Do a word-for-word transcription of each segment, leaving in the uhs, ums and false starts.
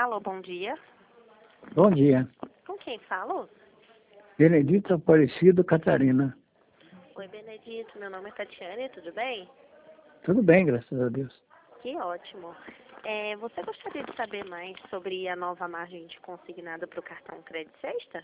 Alô, bom dia. Bom dia. Com quem falo? Benedito Aparecido, Catarina. Oi, Benedito. Meu nome é Tatiane, tudo bem? Tudo bem, graças a Deus. Que ótimo. É, você gostaria de saber mais sobre a nova margem de consignado para o cartão Crédito Sexta?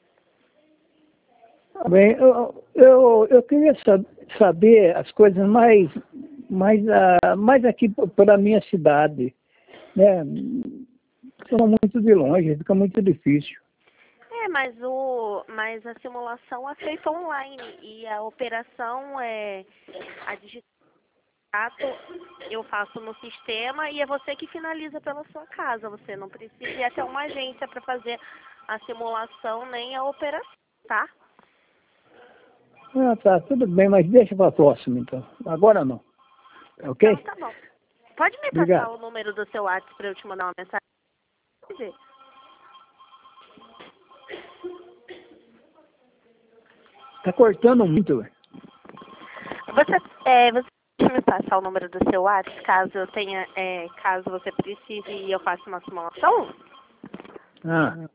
Bem, eu, eu, eu queria sa- saber as coisas mais, mais, ah, mais aqui para a minha cidade. Né? São muito de longe, fica muito difícil. É, mas, o, mas a simulação é feita online e a operação é a digital. Eu faço no sistema e é você que finaliza pela sua casa. Você não precisa ir até uma agência para fazer a simulação nem a operação, tá? Ah, tá, tudo bem, mas deixa para a próxima, então. Agora não. Ok? Então tá bom. Pode me passar Obrigado. o número do seu WhatsApp para eu te mandar uma mensagem? Tá cortando muito, velho. Você, é, você pode me passar o número do seu WhatsApp caso eu tenha, é, caso você precise e eu faça uma simulação? Ah,